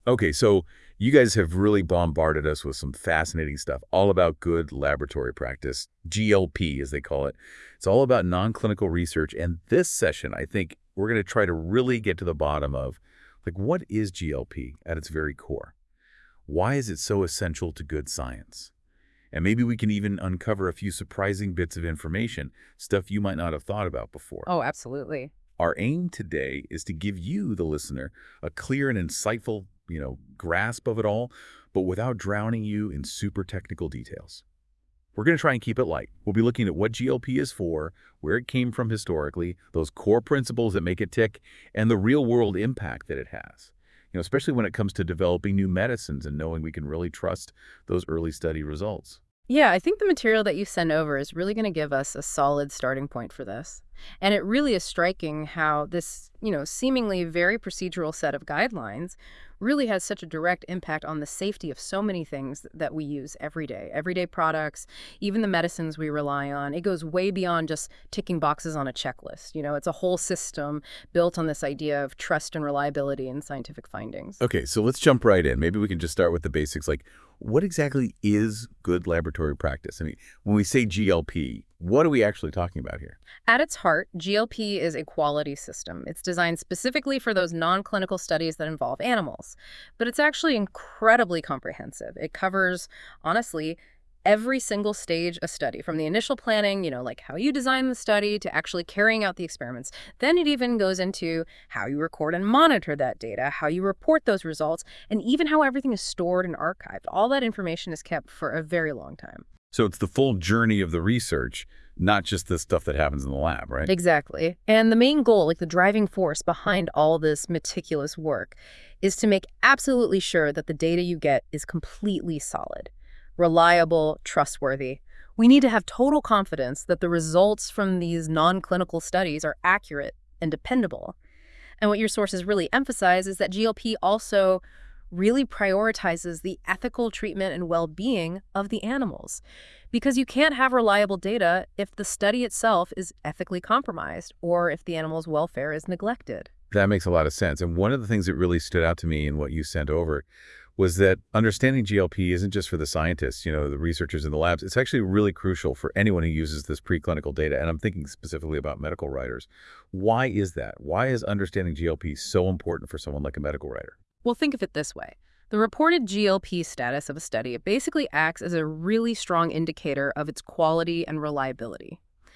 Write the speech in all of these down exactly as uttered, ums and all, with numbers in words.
Okay, so you guys have really bombarded us with some fascinating stuff, all about good laboratory practice, G L P as they call it. It's all about non-clinical research, and this session, I think we're going to try to really get to the bottom of, like, what is G L P at its very core? Why is it so essential to good science? And maybe we can even uncover a few surprising bits of information, stuff you might not have thought about before. Oh, absolutely. Our aim today is to give you, the listener, a clear and insightful, you know, grasp of it all, but without drowning you in super technical details. We're going to try and keep it light. We'll be looking at what G L P is for, where it came from historically, those core principles that make it tick, and the real-world impact that it has. You know, especially when it comes to developing new medicines and knowing we can really trust those early study results. Yeah, I think the material that you send over is really going to give us a solid starting point for this. And it really is striking how this, you know, seemingly very procedural set of guidelines really has such a direct impact on the safety of so many things that we use every day, everyday products, even the medicines we rely on. It goes way beyond just ticking boxes on a checklist. You know, it's a whole system built on this idea of trust and reliability in scientific findings. Okay, so let's jump right in. Maybe we can just start with the basics, like what exactly is good laboratory practice? I mean, when we say G L P, what are we actually talking about here? At its heart, G L P is a quality system. It's designed specifically for those non-clinical studies that involve animals. But it's actually incredibly comprehensive. It covers, honestly, every single stage a study, from the initial planning, you know, like how you design the study, to actually carrying out the experiments. Then it even goes into how you record and monitor that data, how you report those results, and even how everything is stored and archived. All that information is kept for a very long time. So it's the full journey of the research, not just the stuff that happens in the lab, right? Exactly. And the main goal, like the driving force behind all this meticulous work, is to make absolutely sure that the data you get is completely solid, reliable, trustworthy. We need to have total confidence that the results from these non-clinical studies are accurate and dependable. And what your sources really emphasize is that G L P also really prioritizes the ethical treatment and well-being of the animals. Because you can't have reliable data if the study itself is ethically compromised or if the animal's welfare is neglected. That makes a lot of sense. And one of the things that really stood out to me in what you sent over was that understanding G L P isn't just for the scientists, you know, the researchers in the labs. It's actually really crucial for anyone who uses this preclinical data. And I'm thinking specifically about medical writers. Why is that? Why is understanding G L P so important for someone like a medical writer? Well, think of it this way. The reported G L P status of a study basically acts as a really strong indicator of its quality and reliability.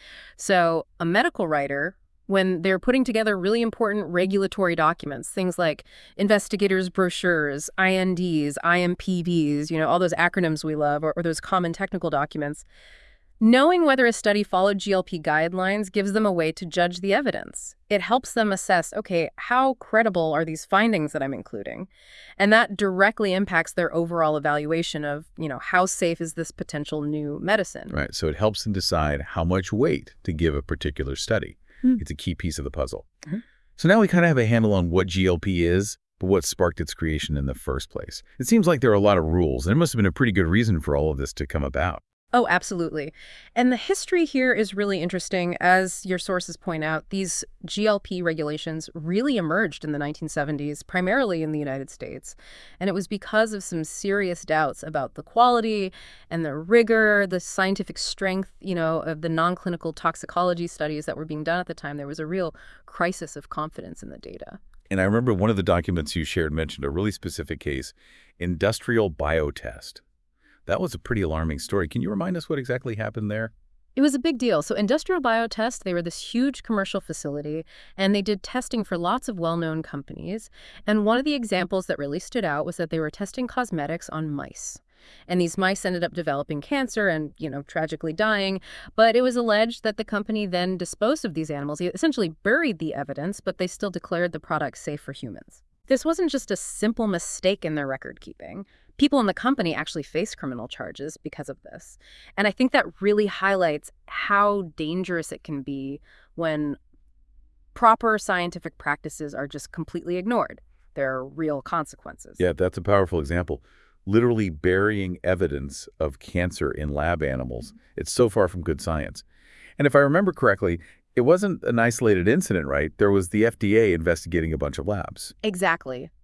So a medical writer, when they're putting together really important regulatory documents, things like investigators' brochures, I N Ds, I M P Vs, you know, all those acronyms we love, or, or those common technical documents, knowing whether a study followed G L P guidelines gives them a way to judge the evidence. It helps them assess, okay, how credible are these findings that I'm including? And that directly impacts their overall evaluation of, you know, how safe is this potential new medicine? Right. So it helps them decide how much weight to give a particular study. Hmm. It's a key piece of the puzzle. Mhm. So now we kind of have a handle on what G L P is, but what sparked its creation in the first place. It seems like there are a lot of rules, and there must have been a pretty good reason for all of this to come about. Oh, absolutely. And the history here is really interesting. As your sources point out, these G L P regulations really emerged in the nineteen seventies, primarily in the United States. And it was because of some serious doubts about the quality and the rigor, the scientific strength, you know, of the non-clinical toxicology studies that were being done at the time. There was a real crisis of confidence in the data. And I remember one of the documents you shared mentioned a really specific case, industrial biotest. That was a pretty alarming story. Can you remind us what exactly happened there? It was a big deal. So Industrial Biotest, they were this huge commercial facility, and they did testing for lots of well-known companies. And one of the examples that really stood out was that they were testing cosmetics on mice. And these mice ended up developing cancer and, you know, tragically dying. But it was alleged that the company then disposed of these animals. They essentially buried the evidence, but they still declared the product safe for humans. This wasn't just a simple mistake in their record keeping. People in the company actually faced criminal charges because of this. And I think that really highlights how dangerous it can be when proper scientific practices are just completely ignored. There are real consequences. Yeah, that's a powerful example. Literally burying evidence of cancer in lab animals. It's so far from good science. And if I remember correctly, it wasn't an isolated incident, right? There was the F D A investigating a bunch of labs. Exactly.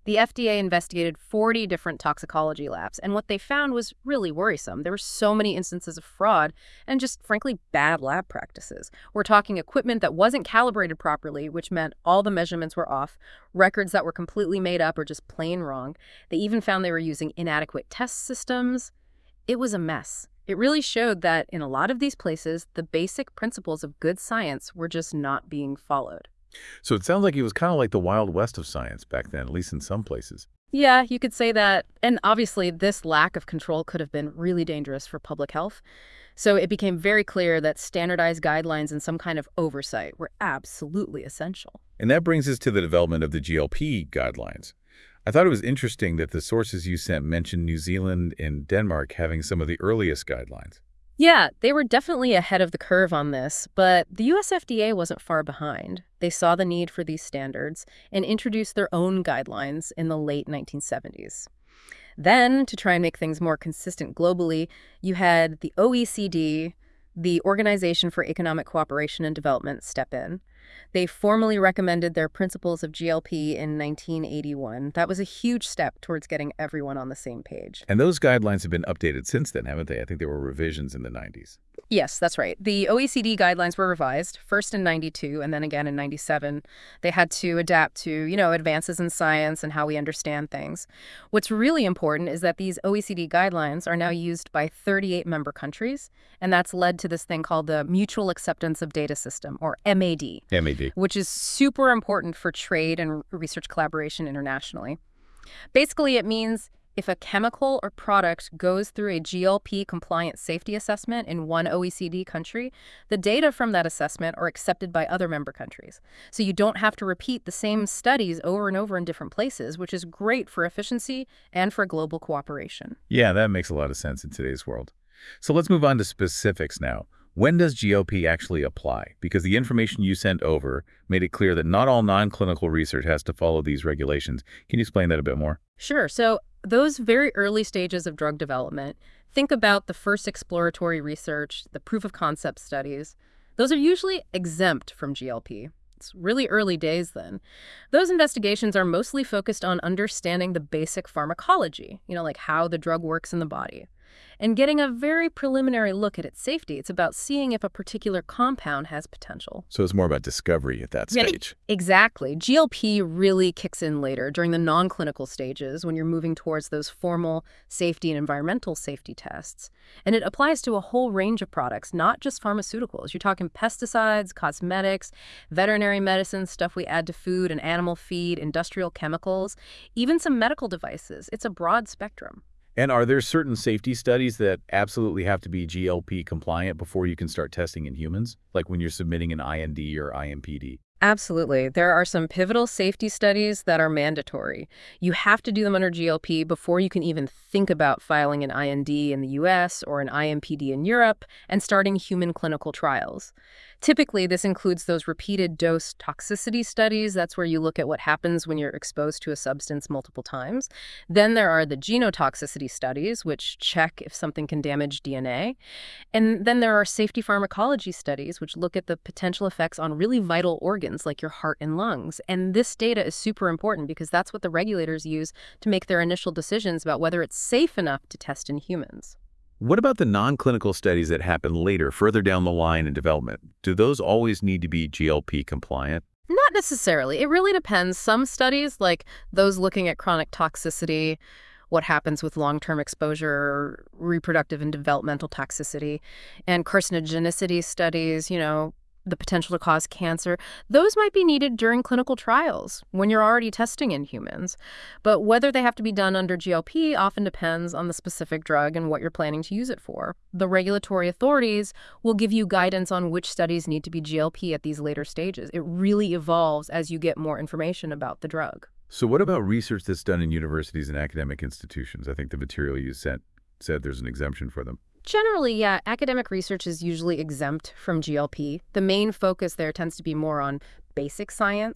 The F D A investigated forty different toxicology labs, and what they found was really worrisome. There were so many instances of fraud and just, frankly, bad lab practices. We're talking equipment that wasn't calibrated properly, which meant all the measurements were off, records that were completely made up or just plain wrong. They even found they were using inadequate test systems. It was a mess. It really showed that in a lot of these places, the basic principles of good science were just not being followed. So it sounds like it was kind of like the Wild West of science back then, at least in some places. Yeah, you could say that. And obviously, this lack of control could have been really dangerous for public health. So it became very clear that standardized guidelines and some kind of oversight were absolutely essential. And that brings us to the development of the G L P guidelines. I thought it was interesting that the sources you sent mentioned New Zealand and Denmark having some of the earliest guidelines. Yeah, they were definitely ahead of the curve on this, but the U S F D A wasn't far behind. They saw the need for these standards and introduced their own guidelines in the late nineteen seventies. Then, to try and make things more consistent globally, you had the O E C D, the Organization for Economic Cooperation and Development, step in. They formally recommended their principles of G L P in nineteen eighty-one. That was a huge step towards getting everyone on the same page. And those guidelines have been updated since then, haven't they? I think there were revisions in the nineties. Yes, that's right. The O E C D guidelines were revised, first in ninety-two and then again in ninety-seven. They had to adapt to, you know, advances in science and how we understand things. What's really important is that these O E C D guidelines are now used by thirty-eight member countries, and that's led to this thing called the Mutual Acceptance of Data System, or M A D. M A D. Which is super important for trade and research collaboration internationally. Basically, it means if a chemical or product goes through a G L P-compliant safety assessment in one O E C D country, the data from that assessment are accepted by other member countries. So you don't have to repeat the same studies over and over in different places, which is great for efficiency and for global cooperation. Yeah, that makes a lot of sense in today's world. So let's move on to specifics now. When does G L P actually apply? Because the information you sent over made it clear that not all non-clinical research has to follow these regulations. Can you explain that a bit more? Sure. So those very early stages of drug development, think about the first exploratory research, the proof of concept studies. Those are usually exempt from G L P. It's really early days then. Those investigations are mostly focused on understanding the basic pharmacology, you know, like how the drug works in the body, and getting a very preliminary look at its safety. It's about seeing if a particular compound has potential. So it's more about discovery at that Yeah, stage. exactly. G L P really kicks in later during the non-clinical stages when you're moving towards those formal safety and environmental safety tests. And it applies to a whole range of products, not just pharmaceuticals. You're talking pesticides, cosmetics, veterinary medicine, stuff we add to food and animal feed, industrial chemicals, even some medical devices. It's a broad spectrum. And are there certain safety studies that absolutely have to be G L P compliant before you can start testing in humans? Like when you're submitting an I N D or I M P D? Absolutely. There are some pivotal safety studies that are mandatory. You have to do them under G L P before you can even think about filing an I N D in the U S or an I M P D in Europe and starting human clinical trials. Typically, this includes those repeated dose toxicity studies. That's where you look at what happens when you're exposed to a substance multiple times. Then there are the genotoxicity studies, which check if something can damage D N A. And then there are safety pharmacology studies, which look at the potential effects on really vital organs like your heart and lungs. And this data is super important because that's what the regulators use to make their initial decisions about whether it's safe enough to test in humans. What about the non-clinical studies that happen later, further down the line in development? Do those always need to be G L P compliant? Not necessarily. It really depends. Some studies, like those looking at chronic toxicity, what happens with long-term exposure, reproductive and developmental toxicity, and carcinogenicity studies, you know, the potential to cause cancer, those might be needed during clinical trials when you're already testing in humans. But whether they have to be done under G L P often depends on the specific drug and what you're planning to use it for. The regulatory authorities will give you guidance on which studies need to be G L P at these later stages. It really evolves as you get more information about the drug. So what about research that's done in universities and academic institutions? I think the material you sent said there's an exemption for them. Generally, yeah, academic research is usually exempt from G L P. The main focus there tends to be more on basic science,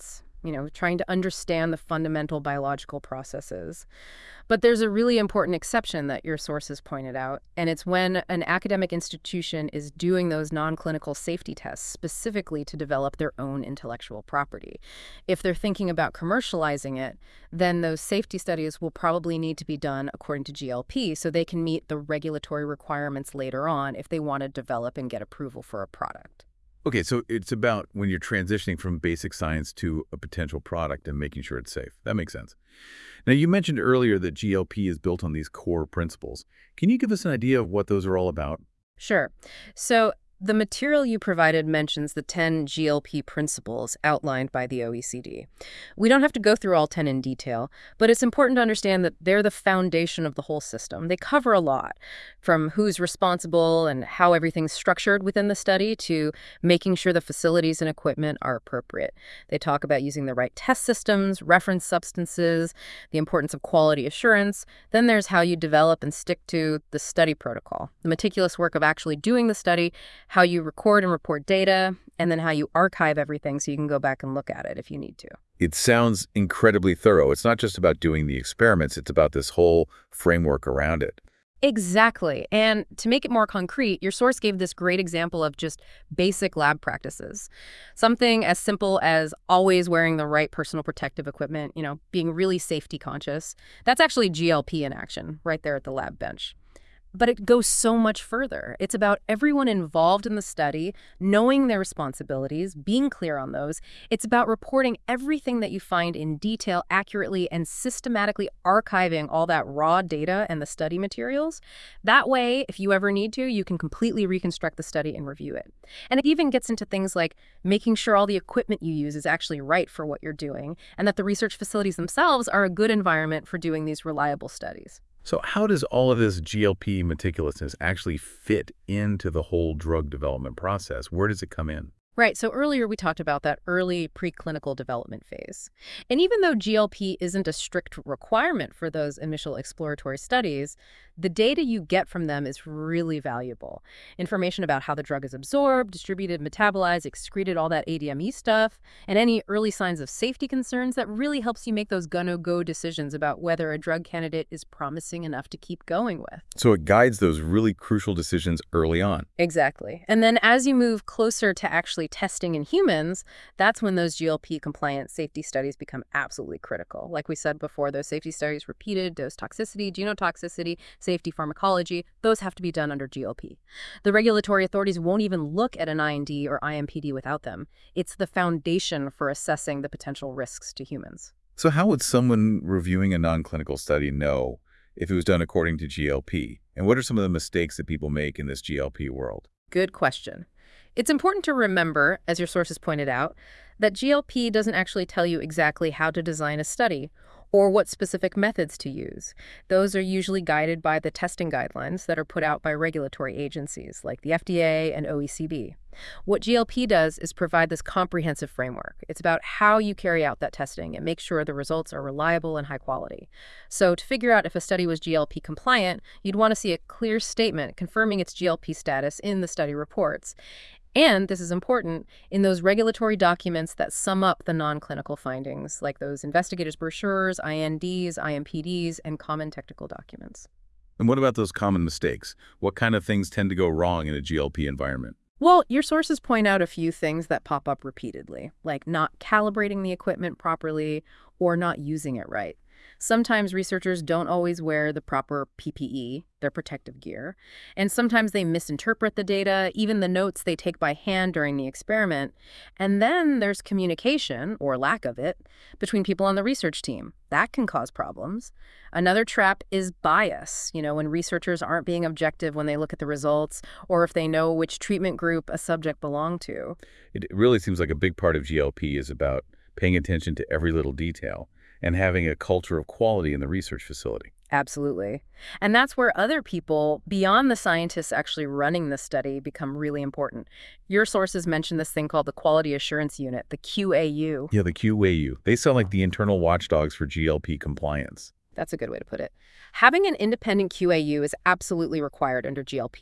you know, trying to understand the fundamental biological processes. But there's a really important exception that your sources pointed out, and it's when an academic institution is doing those non-clinical safety tests specifically to develop their own intellectual property. If they're thinking about commercializing it, then those safety studies will probably need to be done according to G L P so they can meet the regulatory requirements later on if they want to develop and get approval for a product. Okay, so it's about when you're transitioning from basic science to a potential product and making sure it's safe. That makes sense. Now, you mentioned earlier that G L P is built on these core principles. Can you give us an idea of what those are all about? Sure. So the material you provided mentions the ten G L P principles outlined by the O E C D. We don't have to go through all ten in detail, but it's important to understand that they're the foundation of the whole system. They cover a lot, from who's responsible and how everything's structured within the study to making sure the facilities and equipment are appropriate. They talk about using the right test systems, reference substances, the importance of quality assurance. Then there's how you develop and stick to the study protocol, the meticulous work of actually doing the study, how you record and report data, and then how you archive everything so you can go back and look at it if you need to. It sounds incredibly thorough. It's not just about doing the experiments, it's about this whole framework around it. Exactly. And to make it more concrete, your source gave this great example of just basic lab practices. Something as simple as always wearing the right personal protective equipment, you know, being really safety conscious. That's actually G L P in action right there at the lab bench. But it goes so much further. It's about everyone involved in the study, knowing their responsibilities, being clear on those. It's about reporting everything that you find in detail, accurately, and systematically archiving all that raw data and the study materials. That way, if you ever need to, you can completely reconstruct the study and review it. And it even gets into things like making sure all the equipment you use is actually right for what you're doing, and that the research facilities themselves are a good environment for doing these reliable studies. So how does all of this G L P meticulousness actually fit into the whole drug development process? Where does it come in? Right, so earlier we talked about that early preclinical development phase. And even though G L P isn't a strict requirement for those initial exploratory studies, the data you get from them is really valuable. Information about how the drug is absorbed, distributed, metabolized, excreted, all that A D M E stuff, and any early signs of safety concerns that really helps you make those gonna-go decisions about whether a drug candidate is promising enough to keep going with. So it guides those really crucial decisions early on. Exactly. And then as you move closer to actually testing in humans, that's when those G L P-compliant safety studies become absolutely critical. Like we said before, those safety studies, repeated dose toxicity, genotoxicity, safety pharmacology, those have to be done under G L P. The regulatory authorities won't even look at an I N D or I M P D without them. It's the foundation for assessing the potential risks to humans. So how would someone reviewing a non-clinical study know if it was done according to G L P? And what are some of the mistakes that people make in this G L P world? Good question. It's important to remember, as your sources pointed out, that G L P doesn't actually tell you exactly how to design a study or what specific methods to use. Those are usually guided by the testing guidelines that are put out by regulatory agencies like the F D A and O E C D. What G L P does is provide this comprehensive framework. It's about how you carry out that testing and make sure the results are reliable and high quality. So to figure out if a study was G L P compliant, you'd want to see a clear statement confirming its G L P status in the study reports. And, this is important, in those regulatory documents that sum up the non-clinical findings, like those investigators' brochures, I N Ds, I M P Ds, and common technical documents. And what about those common mistakes? What kind of things tend to go wrong in a G L P environment? Well, your sources point out a few things that pop up repeatedly, like not calibrating the equipment properly or not using it right. Sometimes researchers don't always wear the proper P P E, their protective gear, and sometimes they misinterpret the data, even the notes they take by hand during the experiment. And then there's communication, or lack of it, between people on the research team. That can cause problems. Another trap is bias, you know, when researchers aren't being objective when they look at the results, or if they know which treatment group a subject belonged to. It really seems like a big part of G L P is about paying attention to every little detail and having a culture of quality in the research facility. Absolutely. And that's where other people, beyond the scientists actually running the study, become really important. Your sources mentioned this thing called the Quality Assurance Unit, the Q A U. Yeah, the Q A U. They sound like the internal watchdogs for G L P compliance. That's a good way to put it. Having an independent Q A U is absolutely required under G L P.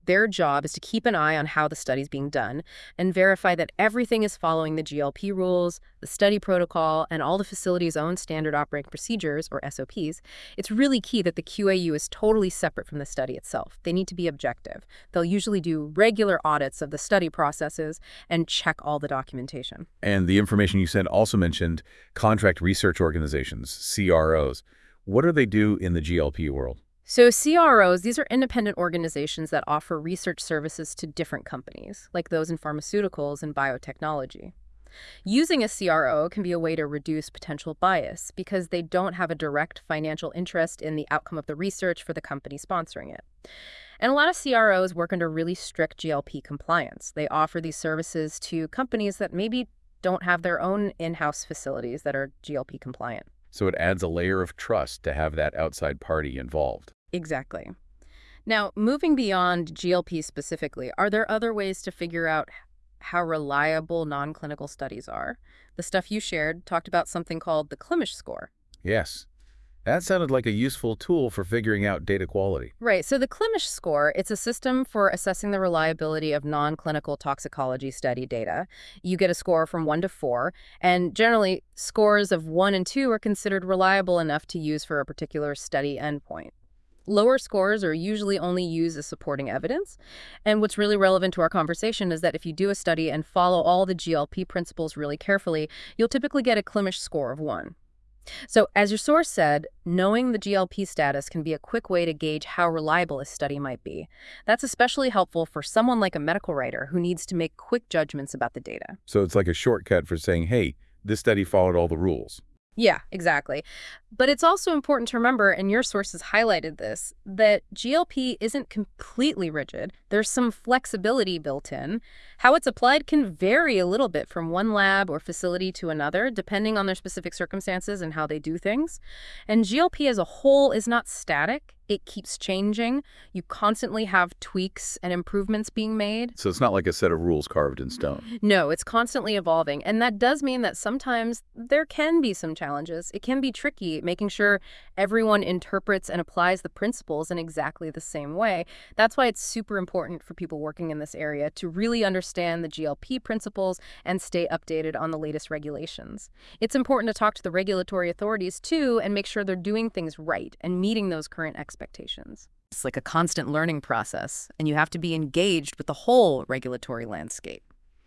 Their job is to keep an eye on how the study's being done and verify that everything is following the G L P rules, the study protocol, and all the facility's own standard operating procedures, or S O Ps. It's really key that the Q A U is totally separate from the study itself. They need to be objective. They'll usually do regular audits of the study processes and check all the documentation. And the information you said also mentioned contract research organizations, C R Os. What do they do in the G L P world? So C R Os, these are independent organizations that offer research services to different companies, like those in pharmaceuticals and biotechnology. Using a C R O can be a way to reduce potential bias because they don't have a direct financial interest in the outcome of the research for the company sponsoring it. And a lot of C R Os work under really strict G L P compliance. They offer these services to companies that maybe don't have their own in-house facilities that are G L P compliant. So it adds a layer of trust to have that outside party involved. Exactly. Now, moving beyond G L P specifically, are there other ways to figure out how reliable non-clinical studies are? The stuff you shared talked about something called the Klimisch score. Yes. That sounded like a useful tool for figuring out data quality. Right, so the Klimisch score, it's a system for assessing the reliability of non-clinical toxicology study data. You get a score from one to four, and generally scores of one and two are considered reliable enough to use for a particular study endpoint. Lower scores are usually only used as supporting evidence, and what's really relevant to our conversation is that if you do a study and follow all the G L P principles really carefully, you'll typically get a Klimisch score of one. So, as your source said, knowing the G L P status can be a quick way to gauge how reliable a study might be. That's especially helpful for someone like a medical writer who needs to make quick judgments about the data. So it's like a shortcut for saying, hey, this study followed all the rules. Yeah, exactly. But it's also important to remember, and your sources highlighted this, that G L P isn't completely rigid. There's some flexibility built in. How it's applied can vary a little bit from one lab or facility to another, depending on their specific circumstances and how they do things. And G L P as a whole is not static. It keeps changing. You constantly have tweaks and improvements being made. So it's not like a set of rules carved in stone. No, it's constantly evolving. And that does mean that sometimes there can be some challenges. It can be tricky making sure everyone interprets and applies the principles in exactly the same way. That's why it's super important for people working in this area to really understand the G L P principles and stay updated on the latest regulations. It's important to talk to the regulatory authorities too and make sure they're doing things right and meeting those current expectations. expectations. It's like a constant learning process, and you have to be engaged with the whole regulatory landscape.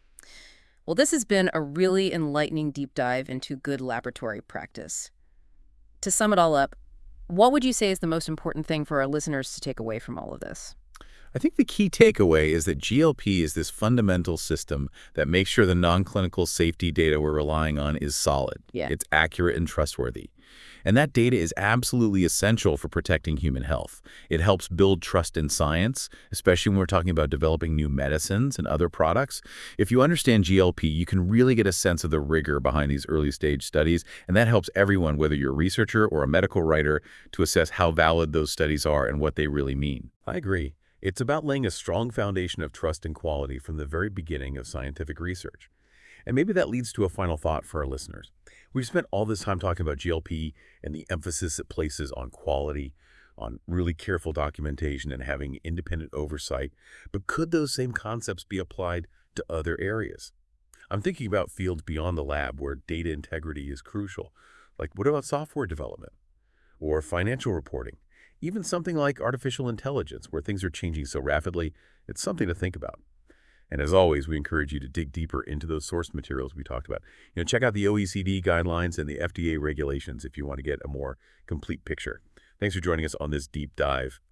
Well, this has been a really enlightening deep dive into good laboratory practice. To sum it all up, what would you say is the most important thing for our listeners to take away from all of this? I think the key takeaway is that G L P is this fundamental system that makes sure the non-clinical safety data we're relying on is solid. Yeah. It's accurate and trustworthy. And that data is absolutely essential for protecting human health. It helps build trust in science, especially when we're talking about developing new medicines and other products. If you understand G L P, you can really get a sense of the rigor behind these early-stage studies, and that helps everyone, whether you're a researcher or a medical writer, to assess how valid those studies are and what they really mean. I agree. It's about laying a strong foundation of trust and quality from the very beginning of scientific research. And maybe that leads to a final thought for our listeners. We've spent all this time talking about G L P and the emphasis it places on quality, on really careful documentation and having independent oversight. But could those same concepts be applied to other areas? I'm thinking about fields beyond the lab where data integrity is crucial. Like, what about software development or financial reporting? Even something like artificial intelligence, where things are changing so rapidly, it's something to think about. And as always, we encourage you to dig deeper into those source materials we talked about. You know, check out the O E C D guidelines and the F D A regulations if you want to get a more complete picture. Thanks for joining us on this deep dive